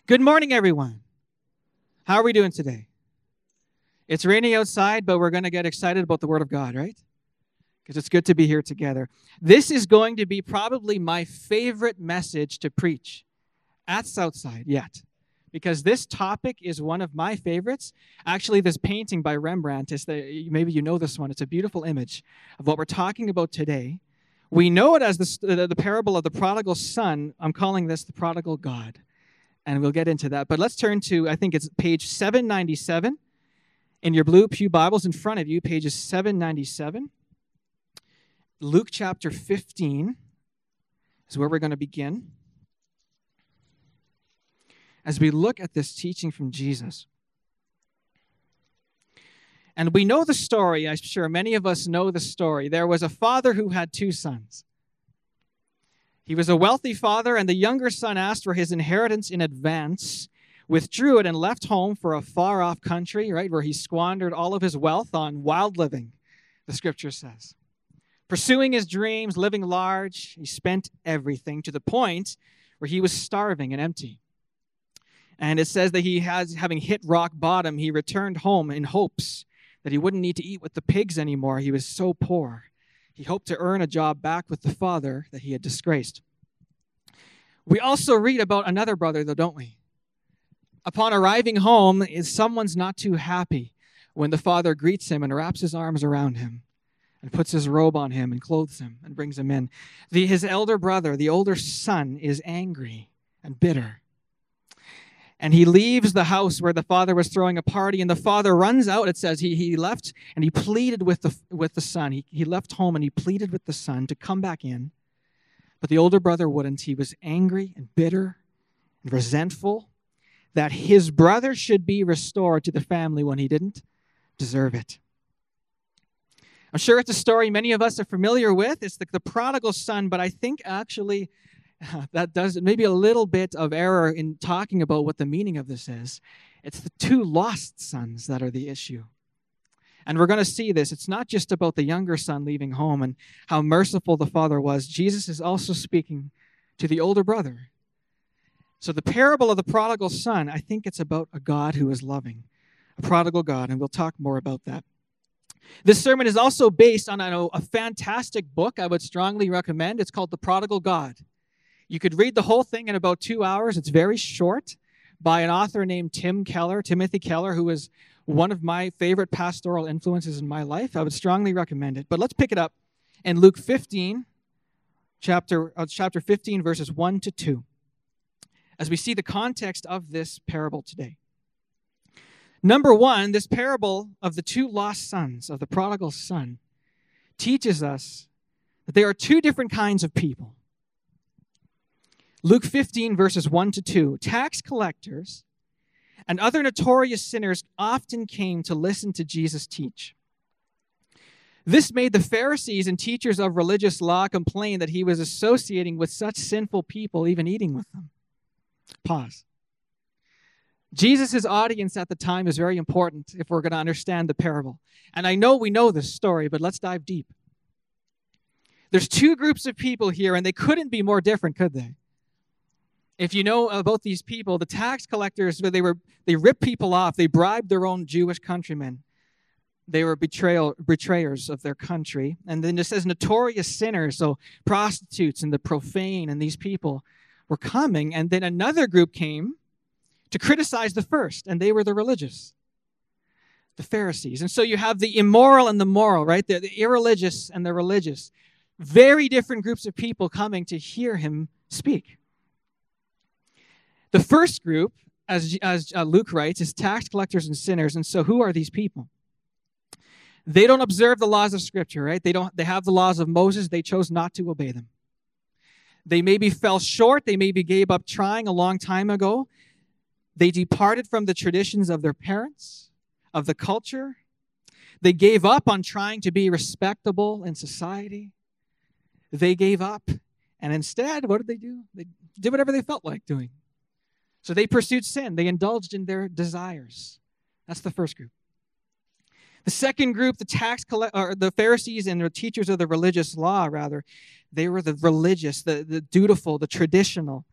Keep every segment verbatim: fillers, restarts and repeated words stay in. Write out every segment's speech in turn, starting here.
Good morning, everyone. How are we doing today? It's raining outside, but we're going to get excited about the Word of God, right? Because it's good to be here together. This is going to be probably my favorite message to preach at Southside yet, because this topic is one of my favorites. Actually, this painting by Rembrandt, is the, maybe you know this one. It's a beautiful image of what we're talking about today. We know it as the, the parable of the prodigal son. I'm calling this the prodigal God. And we'll get into that. But let's turn to, I think it's page seven ninety-seven in your blue pew Bibles in front of you, pages seven ninety-seven. Luke chapter fifteen is where we're going to begin as we look at this teaching from Jesus. And we know the story. I'm sure many of us know the story. There was a father who had two sons. He was a wealthy father, and the younger son asked for his inheritance in advance, withdrew it, and left home for a far-off country, right, where he squandered all of his wealth on wild living, the scripture says. Pursuing his dreams, living large, he spent everything to the point where he was starving and empty. And it says that he has, having hit rock bottom, he returned home in hopes that he wouldn't need to eat with the pigs anymore. He was so poor. He hoped to earn a job back with the father that he had disgraced. We also read about another brother, though, don't we? Upon arriving home, someone's not too happy when the father greets him and wraps his arms around him and puts his robe on him and clothes him and brings him in. The, his elder brother, the older son, is angry and bitter. And he leaves the house where the father was throwing a party, and the father runs out. It says he, he left, and he pleaded with the, with the son. He, he left home, and he pleaded with the son to come back in. But the older brother wouldn't. He was angry and bitter and resentful that his brother should be restored to the family when he didn't deserve it. I'm sure it's a story many of us are familiar with. It's the, the prodigal son, but I think actually that does maybe a little bit of error in talking about what the meaning of this is. It's the two lost sons that are the issue. And we're going to see this. It's not just about the younger son leaving home and how merciful the father was. Jesus is also speaking to the older brother. So the parable of the prodigal son, I think it's about a God who is loving, a prodigal God, and we'll talk more about that. This sermon is also based on a, a fantastic book I would strongly recommend. It's called The Prodigal God. You could read the whole thing in about two hours. It's very short, by an author named Tim Keller, Timothy Keller, who is one of my favorite pastoral influences in my life. I would strongly recommend it. But let's pick it up in Luke fifteen, chapter, uh, chapter fifteen, verses one to two, as we see the context of this parable today. Number one, this parable of the two lost sons, of the prodigal son, teaches us that there are two different kinds of people. Luke fifteen, verses one to two. Tax collectors and other notorious sinners often came to listen to Jesus teach. This made the Pharisees and teachers of religious law complain that he was associating with such sinful people, even eating with them. Pause. Jesus' audience at the time is very important if we're going to understand the parable. And I know we know this story, but let's dive deep. There's two groups of people here, and they couldn't be more different, could they? If you know about these people, the tax collectors, they were they ripped people off. They bribed their own Jewish countrymen. They were betrayal, betrayers of their country. And then it says notorious sinners, so prostitutes and the profane, and these people were coming. And then another group came to criticize the first, and they were the religious, the Pharisees. And so you have the immoral and the moral, right? The, the irreligious and the religious. Very different groups of people coming to hear him speak. The first group, as, as uh, Luke writes, is tax collectors and sinners. And so who are these people? They don't observe the laws of Scripture, right? They don't. They have the laws of Moses. They chose not to obey them. They maybe fell short. They maybe gave up trying a long time ago. They departed from the traditions of their parents, of the culture. They gave up on trying to be respectable in society. They gave up. And instead, what did they do? They did whatever they felt like doing. So they pursued sin. They indulged in their desires. That's the first group. The second group, the tax collect, or the Pharisees and the teachers of the religious law, rather, they were the religious, the, the dutiful, the traditional.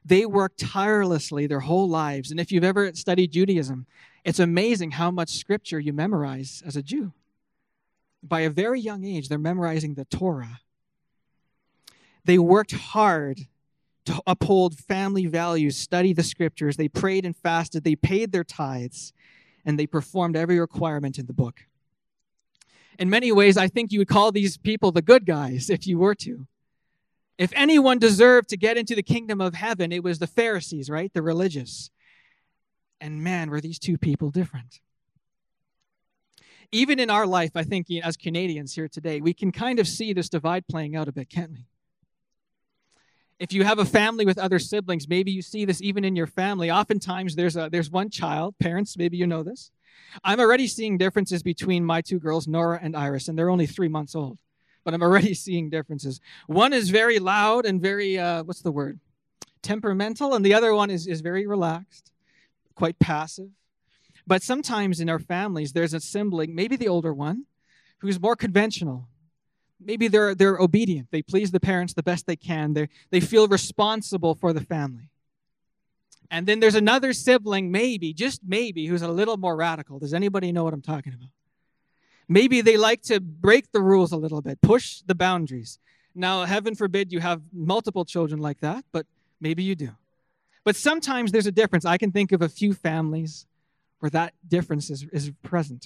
They worked tirelessly their whole lives. And if you've ever studied Judaism, it's amazing how much scripture you memorize as a Jew. By a very young age, they're memorizing the Torah. They worked hard to uphold family values, study the scriptures. They prayed and fasted. They paid their tithes, and they performed every requirement in the book. In many ways, I think you would call these people the good guys if you were to. If anyone deserved to get into the kingdom of heaven, it was the Pharisees, right? The religious. And man, were these two people different. Even in our life, I think as Canadians here today, we can kind of see this divide playing out a bit, can't we? If you have a family with other siblings, maybe you see this even in your family. Oftentimes there's a there's one child, parents, maybe you know this. I'm already seeing differences between my two girls, Nora and Iris, and they're only three months old. But I'm already seeing differences. One is very loud and very, uh, what's the word? temperamental, and the other one is, is very relaxed, quite passive. But sometimes in our families, there's a sibling, maybe the older one, who's more conventional. Maybe they're they're obedient. They please the parents the best they can. They they feel responsible for the family. And then there's another sibling, maybe, just maybe, who's a little more radical. Does anybody know what I'm talking about? Maybe they like to break the rules a little bit, push the boundaries. Now, heaven forbid you have multiple children like that, but maybe you do. But sometimes there's a difference. I can think of a few families where that difference is, is present.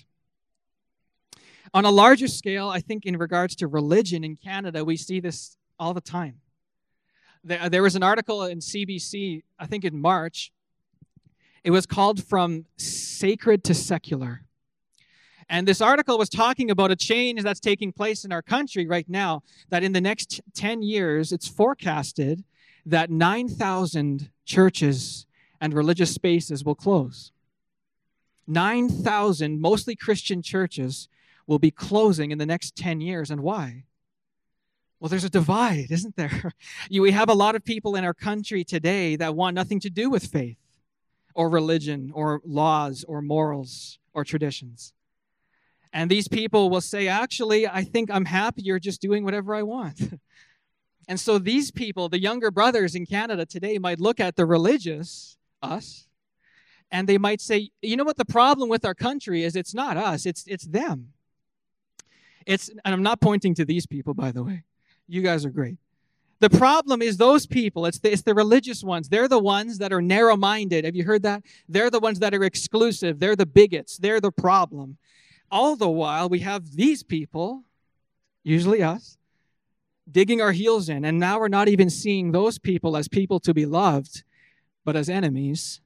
On a larger scale, I think in regards to religion in Canada, we see this all the time. There, there was an article in C B C, I think in March. It was called From Sacred to Secular. And this article was talking about a change that's taking place in our country right now, that in the next ten years, it's forecasted that nine thousand churches and religious spaces will close. nine thousand, mostly Christian churches, will be closing in the next ten years. And why? Well, there's a divide, isn't there? You, we have a lot of people in our country today that want nothing to do with faith or religion or laws or morals or traditions. And these people will say, actually, I think I'm happier just doing whatever I want. And so these people, the younger brothers in Canada today, might look at the religious, us, and they might say, you know what the problem with our country is? It's not us, it's it's them. It's, and I'm not pointing to these people, by the way. You guys are great. The problem is those people. It's the, it's the religious ones. They're the ones that are narrow-minded. Have you heard that? They're the ones that are exclusive. They're the bigots. They're the problem. All the while, we have these people, usually us, digging our heels in. And now we're not even seeing those people as people to be loved, but as enemies.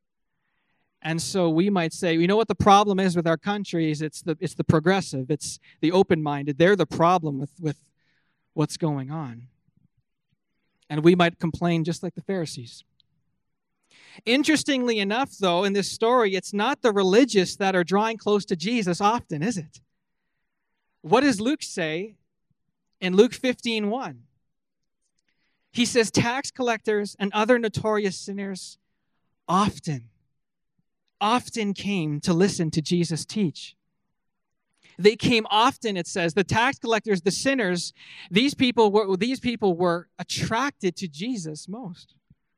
And so we might say, you know what the problem is with our country is it's the it's the progressive, it's the open-minded. They're the problem with, with what's going on. And we might complain just like the Pharisees. Interestingly enough, though, in this story, it's not the religious that are drawing close to Jesus often, is it? What does Luke say in Luke fifteen one? He says, tax collectors and other notorious sinners often often came to listen to Jesus teach. They came often, it says. The tax collectors, the sinners, these people were, these people were attracted to Jesus most.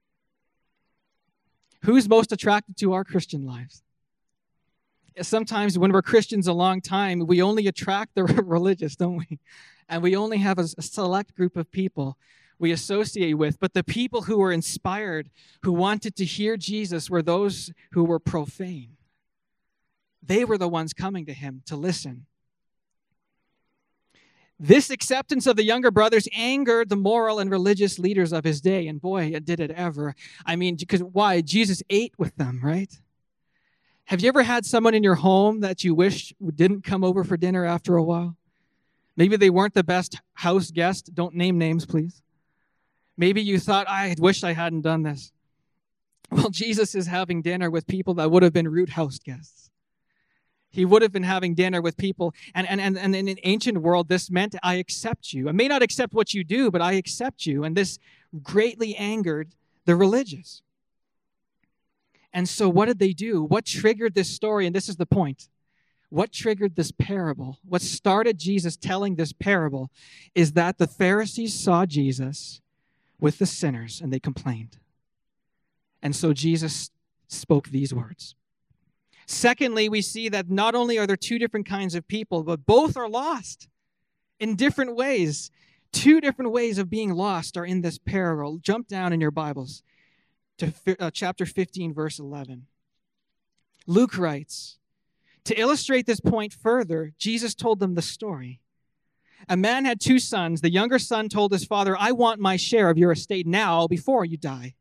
Who's most attracted to our Christian lives? Sometimes when we're Christians a long time, we only attract the religious, don't we? And we only have a, a select group of people we associate with, but the people who were inspired, who wanted to hear Jesus, were those who were profane. They were the ones coming to him to listen. This acceptance of the younger brothers angered the moral and religious leaders of his day, and boy, it did it ever. I mean, because why? Jesus ate with them, right? Have you ever had someone in your home that you wish didn't come over for dinner after a while? Maybe they weren't the best house guest. Don't name names, please. Maybe you thought, I wish I hadn't done this. Well, Jesus is having dinner with people that would have been rude house guests. He would have been having dinner with people. And, and, and, and in an ancient world, this meant, I accept you. I may not accept what you do, but I accept you. And this greatly angered the religious. And so what did they do? What triggered this story? And this is the point. What triggered this parable? What started Jesus telling this parable is that the Pharisees saw Jesus with the sinners, and they complained. And so Jesus spoke these words. Secondly, we see that not only are there two different kinds of people, but both are lost in different ways. Two different ways of being lost are in this parable. Jump down in your Bibles to uh, chapter fifteen, verse eleven. Luke writes, to illustrate this point further, Jesus told them the story. A man had two sons. The younger son told his father, I want my share of your estate now before you die.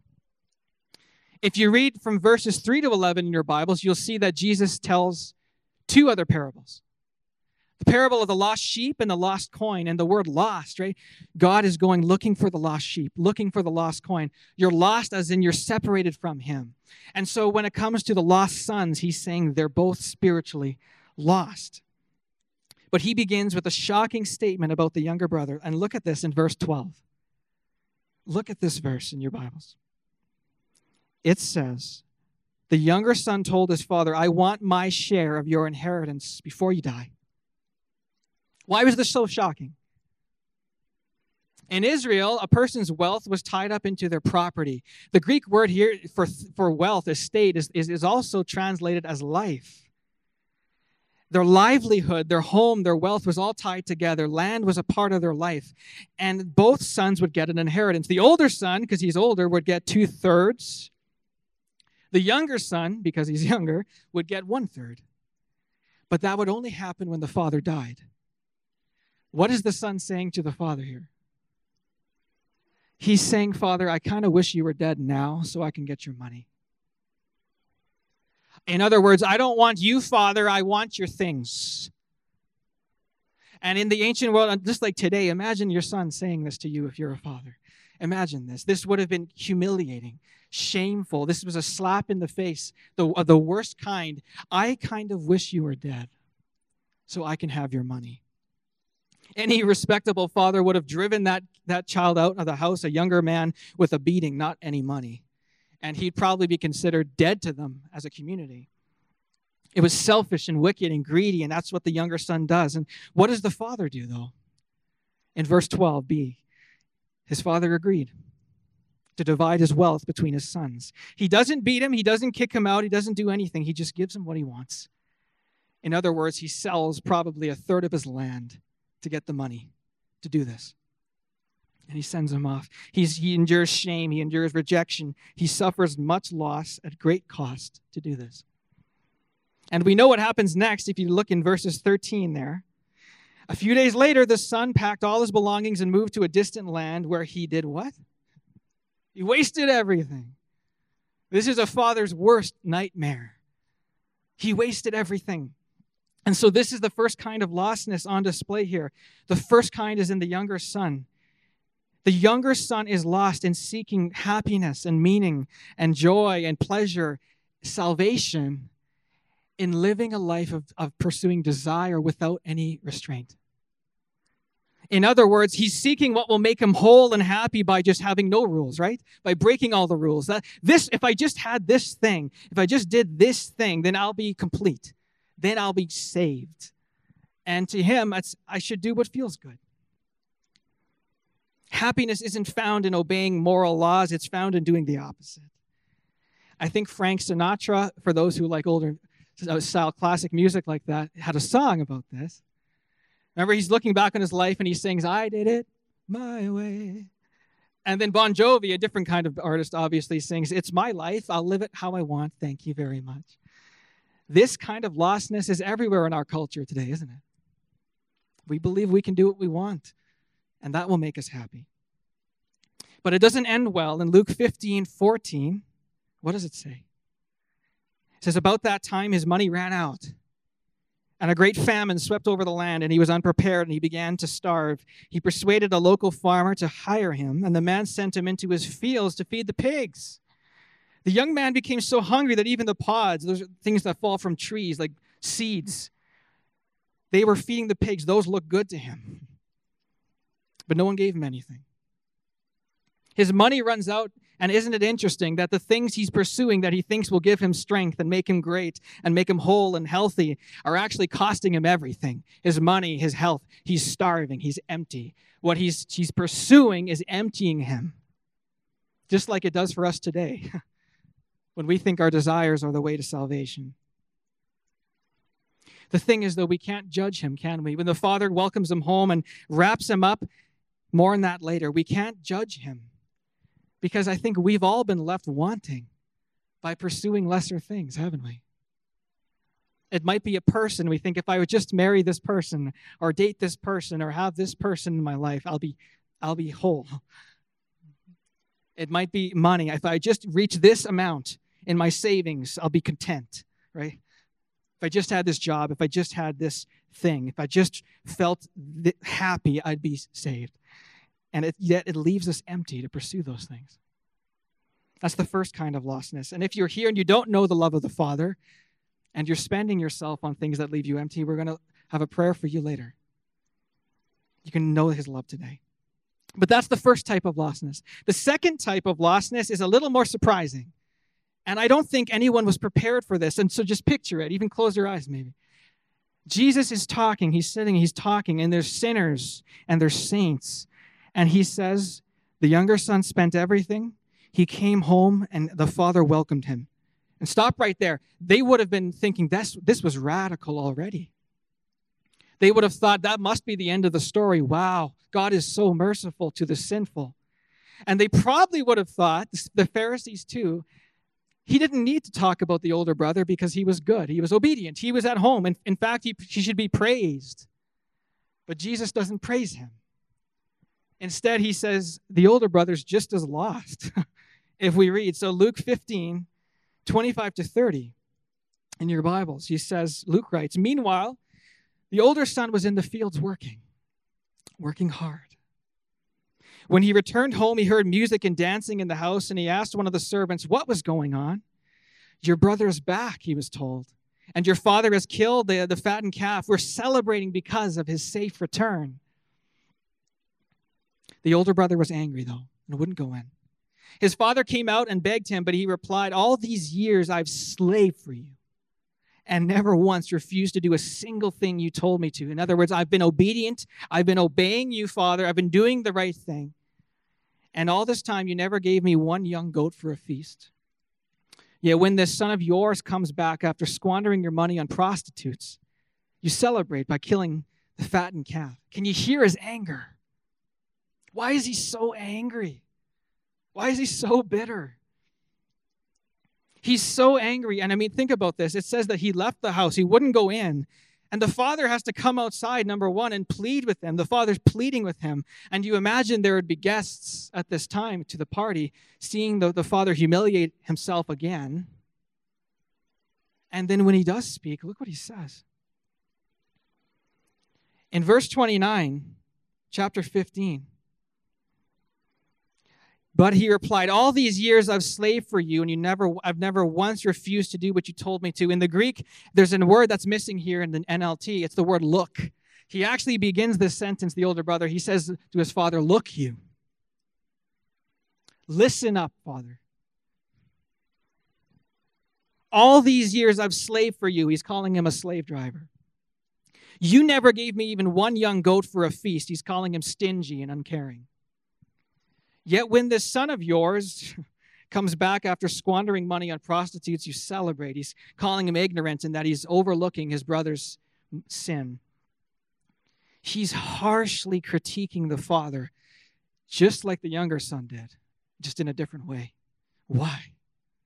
If you read from verses three to eleven in your Bibles, you'll see that Jesus tells two other parables. The parable of the lost sheep and the lost coin. And the word lost, right? God is going looking for the lost sheep, looking for the lost coin. You're lost as in you're separated from him. And so when it comes to the lost sons, he's saying they're both spiritually lost. But he begins with a shocking statement about the younger brother. And look at this in verse twelve. Look at this verse in your Bibles. It says, the younger son told his father, I want my share of your inheritance before you die. Why was this so shocking? In Israel, a person's wealth was tied up into their property. The Greek word here for, for wealth, estate, is, is, is also translated as life. Their livelihood, their home, their wealth was all tied together. Land was a part of their life. And both sons would get an inheritance. The older son, because he's older, would get two-thirds. The younger son, because he's younger, would get one-third. But that would only happen when the father died. What is the son saying to the father here? He's saying, Father, I kind of wish you were dead now so I can get your money. In other words, I don't want you, Father, I want your things. And in the ancient world, just like today, imagine your son saying this to you if you're a father. Imagine this. This would have been humiliating, shameful. This was a slap in the face, the, of the worst kind. I kind of wish you were dead so I can have your money. Any respectable father would have driven that, that child out of the house, a younger man, with a beating, not any money. And he'd probably be considered dead to them as a community. It was selfish and wicked and greedy, and that's what the younger son does. And what does the father do, though? In verse twelve b, his father agreed to divide his wealth between his sons. He doesn't beat him. He doesn't kick him out. He doesn't do anything. He just gives him what he wants. In other words, he sells probably a third of his land to get the money to do this. And he sends him off. He's, he endures shame. He endures rejection. He suffers much loss at great cost to do this. And we know what happens next if you look in verses thirteen there. A few days later, the son packed all his belongings and moved to a distant land where he did what? He wasted everything. This is a father's worst nightmare. He wasted everything. And so this is the first kind of lostness on display here. The first kind is in the younger son. The younger son is lost in seeking happiness and meaning and joy and pleasure, salvation, in living a life of, of pursuing desire without any restraint. In other words, he's seeking what will make him whole and happy by just having no rules, right? By breaking all the rules. That this, if I just had this thing, if I just did this thing, then I'll be complete. Then I'll be saved. And to him, it's, I should do what feels good. Happiness isn't found in obeying moral laws. It's found in doing the opposite. I think Frank Sinatra, for those who like older style classic music like that, had a song about this. Remember, he's looking back on his life and he sings, I did it my way. And then Bon Jovi, a different kind of artist, obviously sings, it's my life. I'll live it how I want. Thank you very much. This kind of lostness is everywhere in our culture today, isn't it? We believe we can do what we want, and that will make us happy. But it doesn't end well. In Luke fifteen fourteen, what does it say? It says, about that time his money ran out, and a great famine swept over the land, and he was unprepared, and he began to starve. He persuaded a local farmer to hire him, and the man sent him into his fields to feed the pigs. The young man became so hungry that even the pods, those are things that fall from trees, like seeds, they were feeding the pigs. Those looked good to him. But no one gave him anything. His money runs out, and isn't it interesting that the things he's pursuing that he thinks will give him strength and make him great and make him whole and healthy are actually costing him everything. His money, his health. He's starving. He's empty. What he's, he's pursuing is emptying him. Just like it does for us today. when we think our desires are the way to salvation. The thing is, though, we can't judge him, can we? When the Father welcomes him home and wraps him up, more on that later, we can't judge him because I think we've all been left wanting by pursuing lesser things, haven't we? It might be a person. We think if I would just marry this person or date this person or have this person in my life, I'll be, I'll be whole. It might be money. If I just reach this amount in my savings, I'll be content, right? If I just had this job, if I just had this thing, if I just felt th- happy, I'd be saved. And it, yet it leaves us empty to pursue those things. That's the first kind of lostness. And if you're here and you don't know the love of the Father, and you're spending yourself on things that leave you empty, we're going to have a prayer for you later. You can know his love today. But that's the first type of lostness. The second type of lostness is a little more surprising. And I don't think anyone was prepared for this. And so just picture it. Even close your eyes maybe. Jesus is talking. He's sitting. He's talking. And there's sinners and there's saints. And he says, the younger son spent everything. He came home and the Father welcomed him. And stop right there. They would have been thinking this, this was radical already. They would have thought that must be the end of the story. Wow, God is so merciful to the sinful. And they probably would have thought, the Pharisees too, he didn't need to talk about the older brother because he was good. He was obedient. He was at home. And in fact, he, he should be praised. But Jesus doesn't praise him. Instead, he says the older brother's just as lost. If we read, so Luke fifteen, twenty-five to thirty in your Bibles, he says, Luke writes, meanwhile, the older son was in the fields working, working hard. When he returned home, he heard music and dancing in the house, and he asked one of the servants what was going on. Your brother is back, he was told, and your father has killed the, the fattened calf. We're celebrating because of his safe return. The older brother was angry, though, and wouldn't go in. His father came out and begged him, but he replied, all these years I've slaved for you and never once refused to do a single thing you told me to. In other words, I've been obedient. I've been obeying you, Father. I've been doing the right thing. And all this time you never gave me one young goat for a feast. Yet when this son of yours comes back after squandering your money on prostitutes, you celebrate by killing the fattened calf. Can you hear his anger? Why is he so angry? Why is he so bitter? He's so angry. And I mean, think about this. It says that he left the house. He wouldn't go in. And the father has to come outside, number one, and plead with him. The father's pleading with him. And you imagine there would be guests at this time to the party, seeing the, the father humiliate himself again. And then when he does speak, look what he says. In verse twenty-nine, chapter fifteen, but he replied, all these years I've slaved for you, and you never, I've never once refused to do what you told me to. In the Greek, there's a word that's missing here in the N L T. It's the word look. He actually begins this sentence, the older brother. He says to his father, look you. Listen up, Father. All these years I've slaved for you. He's calling him a slave driver. You never gave me even one young goat for a feast. He's calling him stingy and uncaring. Yet when this son of yours comes back after squandering money on prostitutes, you celebrate. He's calling him ignorant and that he's overlooking his brother's sin. He's harshly critiquing the father, just like the younger son did, just in a different way. Why?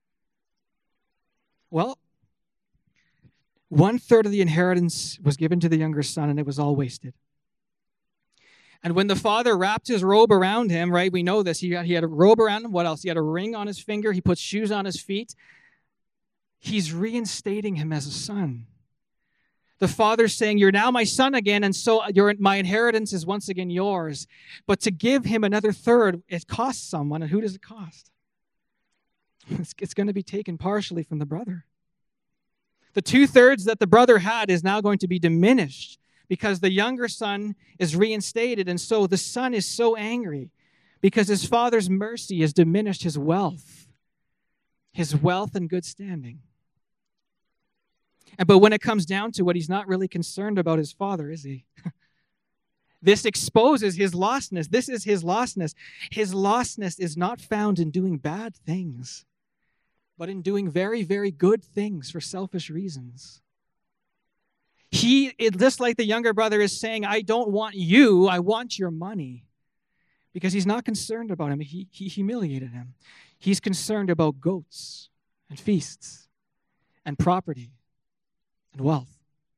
Well, one third of the inheritance was given to the younger son, and it was all wasted. And when the father wrapped his robe around him, right, we know this, he had, he had a robe around him. What else? He had a ring on his finger. He put shoes on his feet. He's reinstating him as a son. The father's saying, you're now my son again, and so your, my inheritance is once again yours. But to give him another third, it costs someone. And who does it cost? It's, it's going to be taken partially from the brother. The two-thirds that the brother had is now going to be diminished, because the younger son is reinstated. And so the son is so angry because his father's mercy has diminished his wealth, his wealth and good standing. And, but when it comes down to it, he's not really concerned about his father, is he? This exposes his lostness. This is his lostness. His lostness is not found in doing bad things. but in doing very, very good things for selfish reasons. He, it, just like the younger brother is saying, I don't want you, I want your money. Because he's not concerned about him. He, he humiliated him. He's concerned about goats and feasts and property and wealth.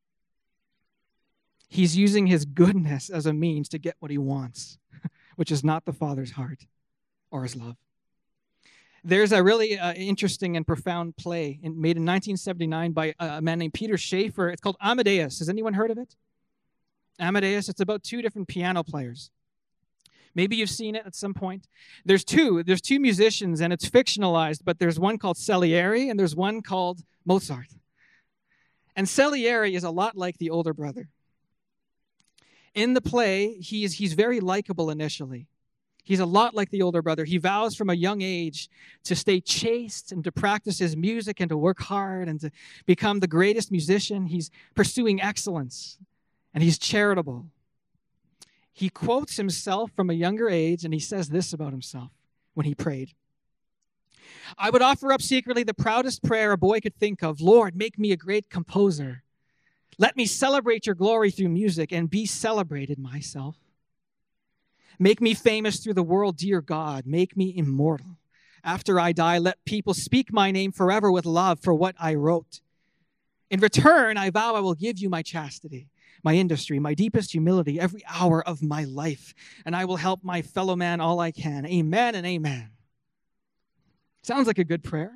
He's using his goodness as a means to get what he wants, which is not the Father's heart or his love. There's a really uh, interesting and profound play in, made in nineteen seventy-nine by a man named Peter Schaefer. It's called Amadeus. Has anyone heard of it? Amadeus, it's about two different piano players. Maybe you've seen it at some point. There's two. There's two musicians, and it's fictionalized, but there's one called Salieri, and there's one called Mozart. And Salieri is a lot like the older brother. In the play, he's, he's very likable initially. He's a lot like the older brother. He vows from a young age to stay chaste and to practice his music and to work hard and to become the greatest musician. He's pursuing excellence, and he's charitable. He quotes himself from a younger age, and he says this about himself when he prayed. I would offer up secretly the proudest prayer a boy could think of. Lord, make me a great composer. Let me celebrate your glory through music and be celebrated myself. Make me famous through the world, dear God. Make me immortal. After I die, let people speak my name forever with love for what I wrote. In return, I vow I will give you my chastity, my industry, my deepest humility, every hour of my life, and I will help my fellow man all I can. Amen and amen. Sounds like a good prayer.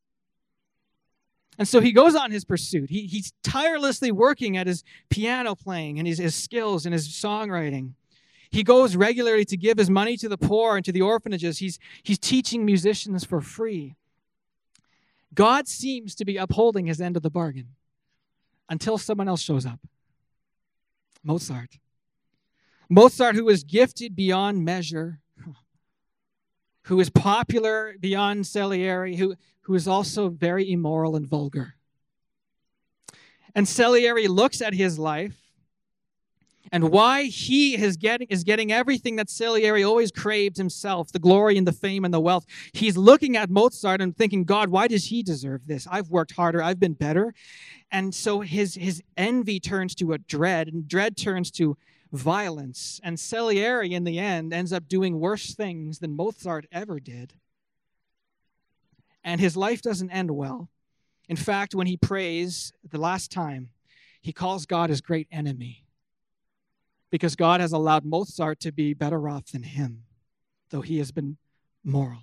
And so he goes on his pursuit. He, he's tirelessly working at his piano playing and his, his skills and his songwriting. He goes regularly to give his money to the poor and to the orphanages. He's, he's teaching musicians for free. God seems to be upholding his end of the bargain until someone else shows up. Mozart. Mozart, who was gifted beyond measure, who is popular beyond Salieri, who, who is also very immoral and vulgar. And Salieri looks at his life and why he is getting, is getting everything that Salieri always craved himself, the glory and the fame and the wealth. He's looking at Mozart and thinking, God, why does he deserve this? I've worked harder. I've been better. And so his, his envy turns to a dread, and dread turns to violence. And Salieri, in the end, ends up doing worse things than Mozart ever did. And his life doesn't end well. In fact, when he prays the last time, he calls God his great enemy, because God has allowed Mozart to be better off than him, though he has been moral.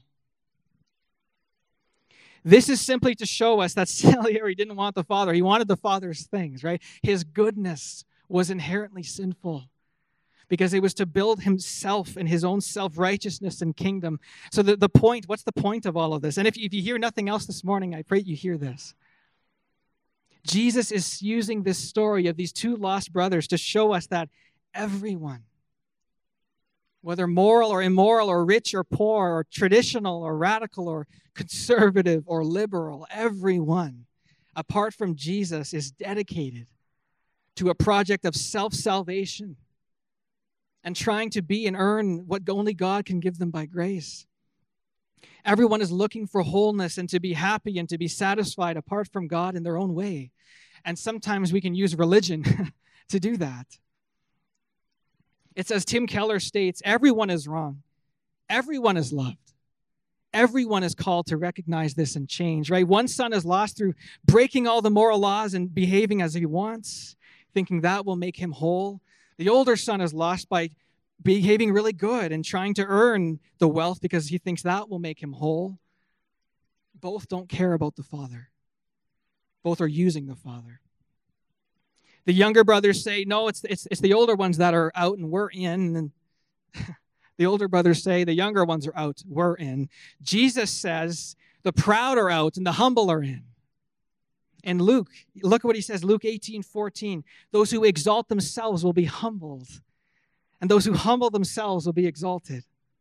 This is simply to show us that Salieri didn't want the Father. He wanted the Father's things, right? His goodness was inherently sinful because it was to build himself and his own self-righteousness and kingdom. So the, the point, what's the point of all of this? And if you, if you hear nothing else this morning, I pray you hear this. Jesus is using this story of these two lost brothers to show us that everyone, whether moral or immoral or rich or poor or traditional or radical or conservative or liberal, everyone, apart from Jesus, is dedicated to a project of self-salvation and trying to be and earn what only God can give them by grace. Everyone is looking for wholeness and to be happy and to be satisfied apart from God in their own way. And sometimes we can use religion to do that. It's as Tim Keller states, everyone is wrong. Everyone is loved. Everyone is called to recognize this and change, right? One son is lost through breaking all the moral laws and behaving as he wants, thinking that will make him whole. The older son is lost by behaving really good and trying to earn the wealth because he thinks that will make him whole. Both don't care about the Father. Both are using the Father. The younger brothers say, no, it's, it's, it's the older ones that are out and we're in. And the older brothers say, the younger ones are out, we're in. Jesus says, the proud are out and the humble are in. And Luke, look at what he says, Luke eighteen fourteen. Those who exalt themselves will be humbled, and those who humble themselves will be exalted.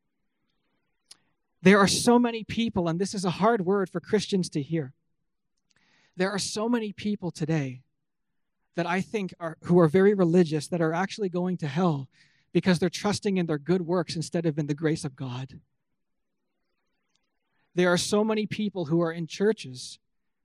There are so many people, and this is a hard word for Christians to hear. There are so many people today that I think are who are very religious that are actually going to hell because they're trusting in their good works instead of in the grace of God. There are so many people who are in churches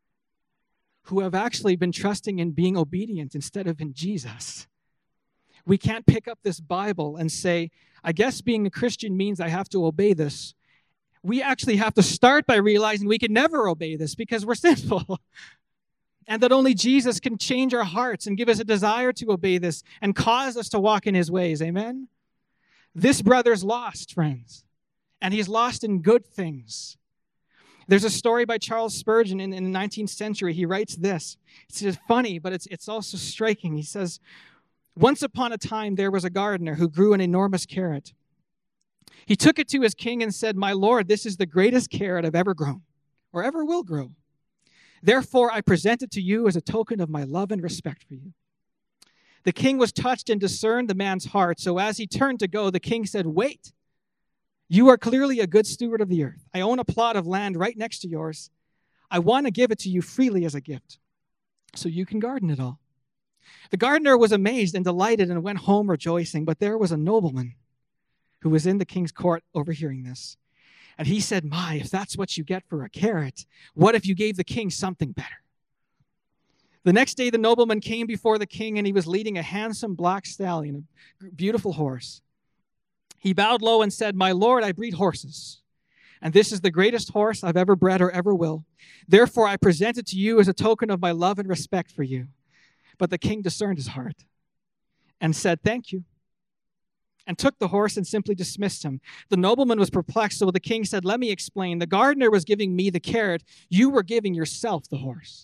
who have actually been trusting in being obedient instead of in Jesus. We can't pick up this Bible and say, I guess being a Christian means I have to obey this. We actually have to start by realizing we can never obey this because we're sinful. And that only Jesus can change our hearts and give us a desire to obey this and cause us to walk in his ways. Amen? This brother's lost, friends. And he's lost in good things. There's a story by Charles Spurgeon in, in the nineteenth century. He writes this. It's just funny, but it's, it's also striking. He says, once upon a time there was a gardener who grew an enormous carrot. He took it to his king and said, my lord, this is the greatest carrot I've ever grown or ever will grow. Therefore, I present it to you as a token of my love and respect for you. The king was touched and discerned the man's heart. So as he turned to go, the king said, wait. You are clearly a good steward of the earth. I own a plot of land right next to yours. I want to give it to you freely as a gift, so you can garden it all. The gardener was amazed and delighted and went home rejoicing, but there was a nobleman who was in the king's court overhearing this. And he said, my, if that's what you get for a carrot, what if you gave the king something better? The next day, the nobleman came before the king, and he was leading a handsome black stallion, a beautiful horse. He bowed low and said, my lord, I breed horses, and this is the greatest horse I've ever bred or ever will. Therefore, I present it to you as a token of my love and respect for you. But the king discerned his heart and said, thank you, and took the horse and simply dismissed him. The nobleman was perplexed, so the king said, let me explain. The gardener was giving me the carrot. You were giving yourself the horse.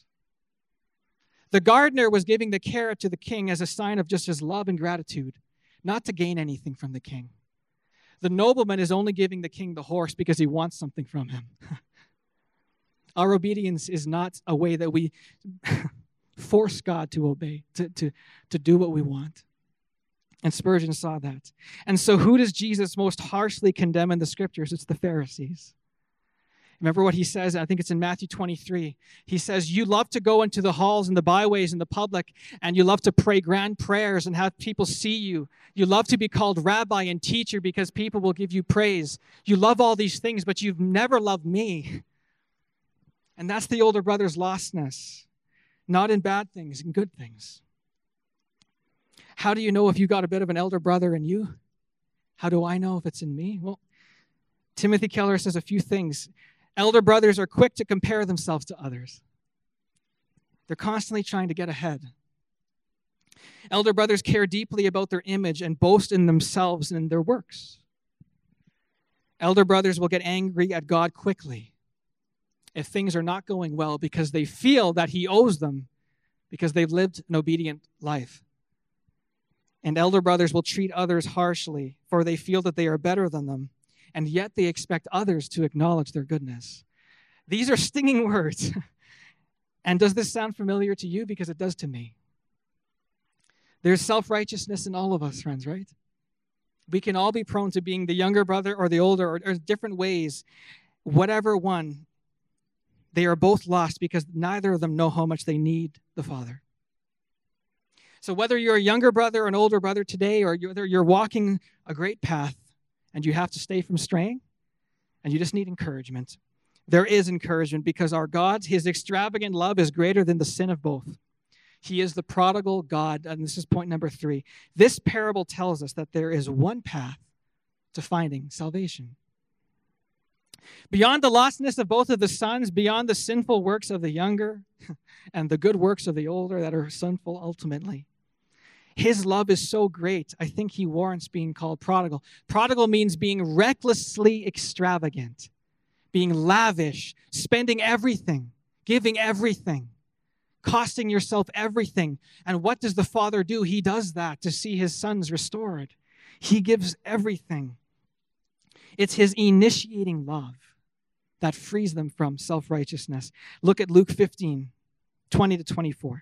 The gardener was giving the carrot to the king as a sign of just his love and gratitude, not to gain anything from the king. The nobleman is only giving the king the horse because he wants something from him. Our obedience is not a way that we force God to obey, to, to, to do what we want. And Spurgeon saw that. And so who does Jesus most harshly condemn in the scriptures? It's the Pharisees. Remember what he says? I think it's in Matthew twenty-three. He says, you love to go into the halls and the byways and the public, and you love to pray grand prayers and have people see you. You love to be called rabbi and teacher because people will give you praise. You love all these things, but you've never loved me. And that's the older brother's lostness. Not in bad things, in good things. How do you know if you got a bit of an elder brother in you? How do I know if it's in me? Well, Timothy Keller says a few things. Elder brothers are quick to compare themselves to others. They're constantly trying to get ahead. Elder brothers care deeply about their image and boast in themselves and in their works. Elder brothers will get angry at God quickly if things are not going well because they feel that he owes them because they've lived an obedient life. And elder brothers will treat others harshly, for they feel that they are better than them, and yet they expect others to acknowledge their goodness. These are stinging words. And does this sound familiar to you? Because it does to me. There's self-righteousness in all of us, friends, right? We can all be prone to being the younger brother or the older, or, or different ways. Whatever one, they are both lost because neither of them know how much they need the Father. So whether you're a younger brother or an older brother today, or whether you're walking a great path and you have to stay from straying, and you just need encouragement, there is encouragement because our God, his extravagant love is greater than the sin of both. He is the prodigal God, and this is point number three. This parable tells us that there is one path to finding salvation. Beyond the lostness of both of the sons, beyond the sinful works of the younger and the good works of the older that are sinful ultimately, his love is so great, I think he warrants being called prodigal. Prodigal means being recklessly extravagant, being lavish, spending everything, giving everything, costing yourself everything. And what does the Father do? He does that to see his sons restored. He gives everything. It's his initiating love that frees them from self-righteousness. Look at Luke fifteen, twenty to twenty-four.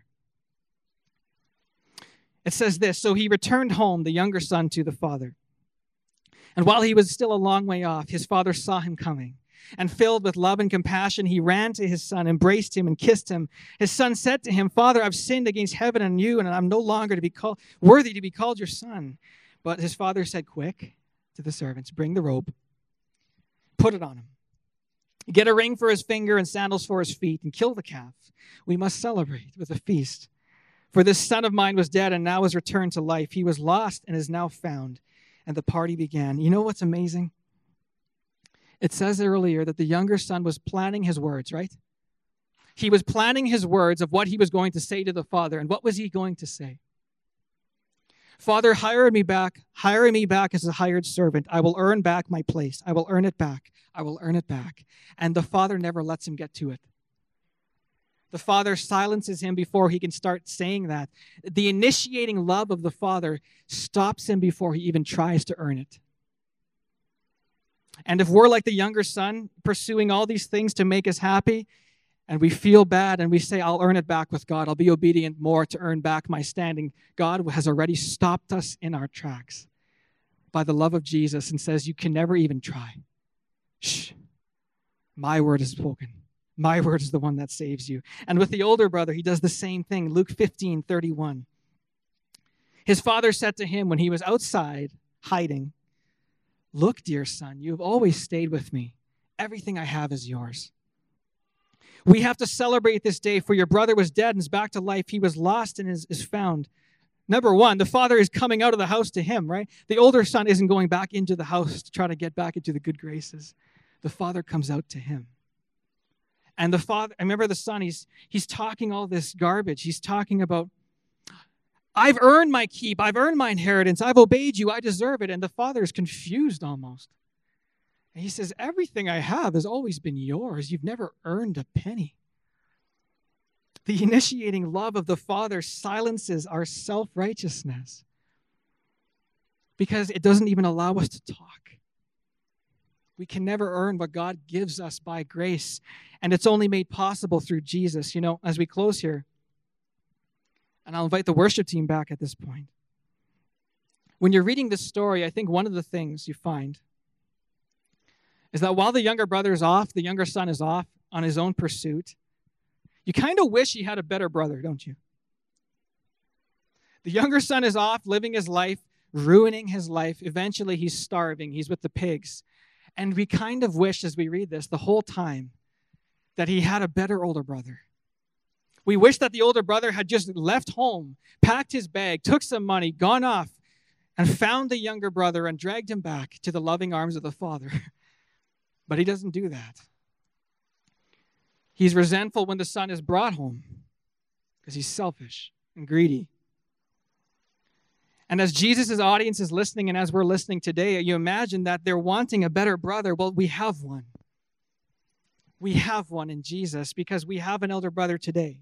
It says this, so he returned home, the younger son, to the father. And while he was still a long way off, his father saw him coming. And filled with love and compassion, he ran to his son, embraced him, and kissed him. His son said to him, Father, I've sinned against heaven and you, and I'm no longer to be called worthy to be called your son. But his father said, quick, to the servants, bring the robe, put it on him, Get a ring for his finger and sandals for his feet, and kill the calf. We must celebrate with a feast. For this son of mine was dead and now is returned to life. He was lost and is now found. And the party began. You know what's amazing? It says earlier that the younger son was planning his words, right? He was planning his words of what he was going to say to the father. And what was he going to say? Father, hire me back. Hire me back as a hired servant. I will earn back my place. I will earn it back. I will earn it back. And the father never lets him get to it. The father silences him before he can start saying that. The initiating love of the father stops him before he even tries to earn it. And if we're like the younger son, pursuing all these things to make us happy, and we feel bad and we say, I'll earn it back with God, I'll be obedient more to earn back my standing, God has already stopped us in our tracks by the love of Jesus and says, you can never even try. Shh. My word is spoken. My word is the one that saves you. And with the older brother, he does the same thing. Luke fifteen thirty-one. His father said to him when he was outside hiding, look, dear son, you have always stayed with me. Everything I have is yours. We have to celebrate this day, for your brother was dead and is back to life. He was lost and is, is found. Number one, the father is coming out of the house to him, right? The older son isn't going back into the house to try to get back into the good graces. The father comes out to him. And the father, I remember the son, he's, he's talking all this garbage. He's talking about, I've earned my keep. I've earned my inheritance. I've obeyed you. I deserve it. And the father is confused almost. And he says, everything I have has always been yours. You've never earned a penny. The initiating love of the Father silences our self-righteousness because it doesn't even allow us to talk. We can never earn what God gives us by grace, and it's only made possible through Jesus. You know, as we close here, and I'll invite the worship team back at this point. When you're reading this story, I think one of the things you find is that while the younger brother is off, the younger son is off on his own pursuit, you kind of wish he had a better brother, don't you? The younger son is off living his life, ruining his life. Eventually, he's starving. He's with the pigs. And we kind of wish, as we read this, the whole time, that he had a better older brother. We wish that the older brother had just left home, packed his bag, took some money, gone off, and found the younger brother and dragged him back to the loving arms of the father. But he doesn't do that. He's resentful when the son is brought home because he's selfish and greedy. And as Jesus' audience is listening, and as we're listening today, you imagine that they're wanting a better brother. Well, we have one. We have one in Jesus because we have an elder brother today.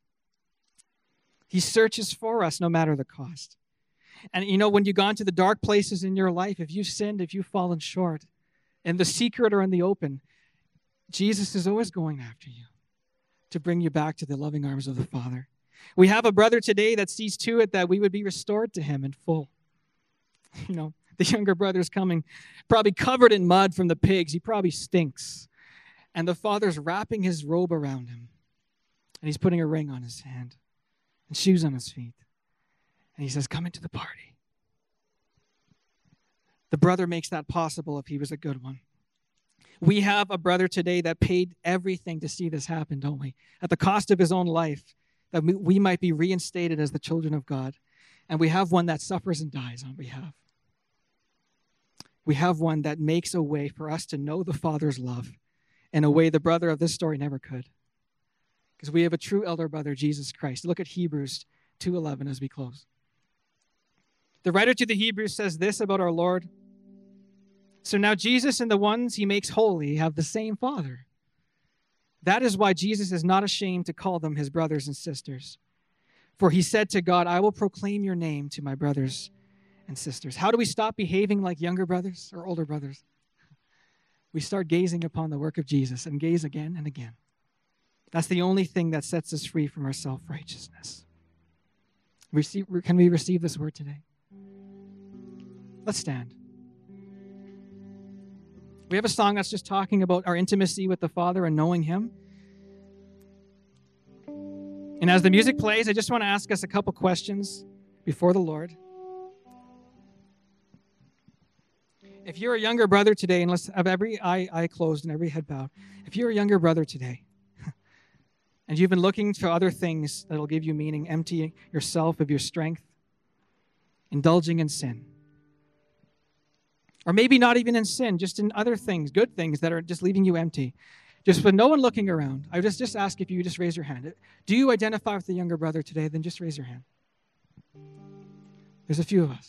He searches for us no matter the cost. And you know, when you've gone to the dark places in your life, if you've sinned, if you've fallen short, in the secret or in the open, Jesus is always going after you to bring you back to the loving arms of the Father. We have a brother today that sees to it that we would be restored to him in full. You know, the younger brother's coming, probably covered in mud from the pigs. He probably stinks. And the father's wrapping his robe around him. And he's putting a ring on his hand and shoes on his feet. And he says, come into the party. The brother makes that possible if he was a good one. We have a brother today that paid everything to see this happen, don't we? At the cost of his own life, that we might be reinstated as the children of God. And we have one that suffers and dies on behalf. We have one that makes a way for us to know the Father's love in a way the brother of this story never could. Because we have a true elder brother, Jesus Christ. Look at Hebrews two eleven as we close. The writer to the Hebrews says this about our Lord. So now Jesus and the ones he makes holy have the same Father. That is why Jesus is not ashamed to call them his brothers and sisters. For he said to God, I will proclaim your name to my brothers and sisters. How do we stop behaving like younger brothers or older brothers? We start gazing upon the work of Jesus and gaze again and again. That's the only thing that sets us free from our self-righteousness. Receive, can we receive this word today? Let's stand. We have a song that's just talking about our intimacy with the Father and knowing him. And as the music plays, I just want to ask us a couple questions before the Lord. If you're a younger brother today, and let's have every eye, eye closed and every head bowed. If you're a younger brother today, and you've been looking for other things that'll give you meaning, emptying yourself of your strength, indulging in sin, or maybe not even in sin, just in other things, good things that are just leaving you empty, just with no one looking around, I just, just ask if you just raise your hand. Do you identify with the younger brother today? Then just raise your hand. There's a few of us.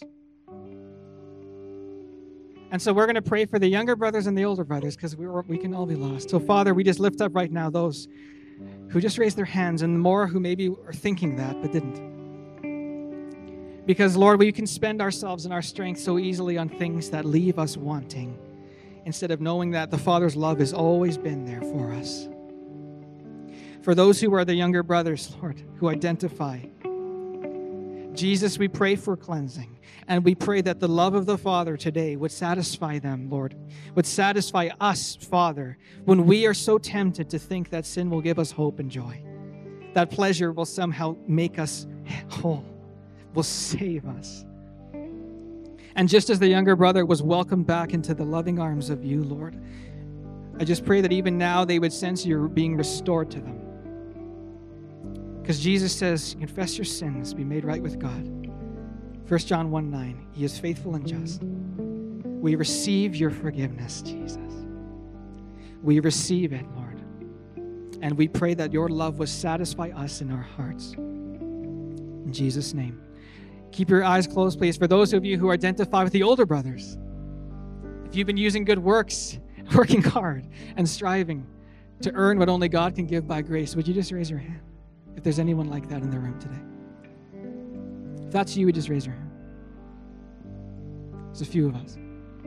And so we're going to pray for the younger brothers and the older brothers because we we can all be lost. So Father, we just lift up right now those who just raised their hands and more who maybe are thinking that but didn't. Because Lord, we can spend ourselves and our strength so easily on things that leave us wanting instead of knowing that the Father's love has always been there for us. For those who are the younger brothers, Lord, who identify, Jesus, we pray for cleansing. And we pray that the love of the Father today would satisfy them, Lord, would satisfy us, Father, when we are so tempted to think that sin will give us hope and joy. That pleasure will somehow make us whole, will save us. And just as the younger brother was welcomed back into the loving arms of you, Lord, I just pray that even now they would sense you're being restored to them. Because Jesus says, confess your sins, be made right with God. First John one nine, he is faithful and just. We receive your forgiveness, Jesus. We receive it, Lord. And we pray that your love will satisfy us in our hearts. In Jesus' name. Keep your eyes closed, please. For those of you who identify with the older brothers, if you've been using good works, working hard, and striving to earn what only God can give by grace, would you just raise your hand? If there's anyone like that in the room today. If that's you, would just raise your hand. There's a few of us.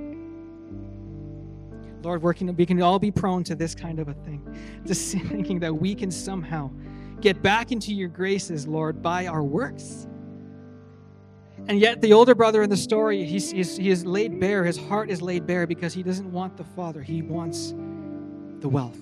Lord, working, we can all be prone to this kind of a thing, to thinking that we can somehow get back into your graces, Lord, by our works. And yet the older brother in the story, he's, he's, he is laid bare, his heart is laid bare because he doesn't want the Father, he wants the wealth.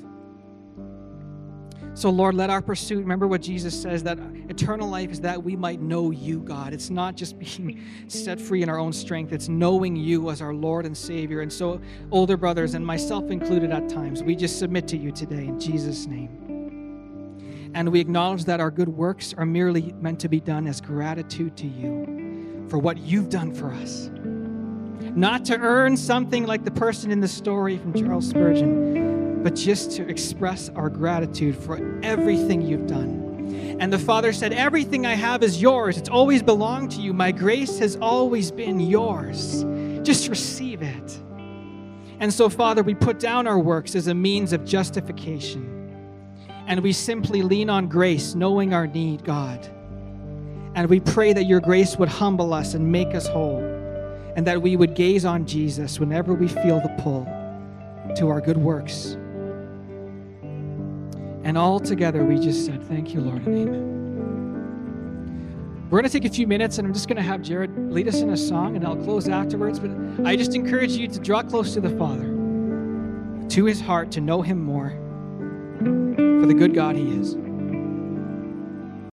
So, Lord, let our pursuit, remember what Jesus says, that eternal life is that we might know you, God. It's not just being set free in our own strength. It's knowing you as our Lord and Savior. And so, older brothers, and myself included at times, we just submit to you today in Jesus' name. And we acknowledge that our good works are merely meant to be done as gratitude to you for what you've done for us. Not to earn something like the person in the story from Charles Spurgeon, but just to express our gratitude for everything you've done. And the Father said, everything I have is yours. It's always belonged to you. My grace has always been yours. Just receive it. And so, Father, we put down our works as a means of justification. And we simply lean on grace, knowing our need, God. And we pray that your grace would humble us and make us whole. And that we would gaze on Jesus whenever we feel the pull to our good works. And all together we just said, thank you, Lord, and amen. We're going to take a few minutes, and I'm just going to have Jared lead us in a song, and I'll close afterwards. But I just encourage you to draw close to the Father, to his heart, to know him more for the good God he is.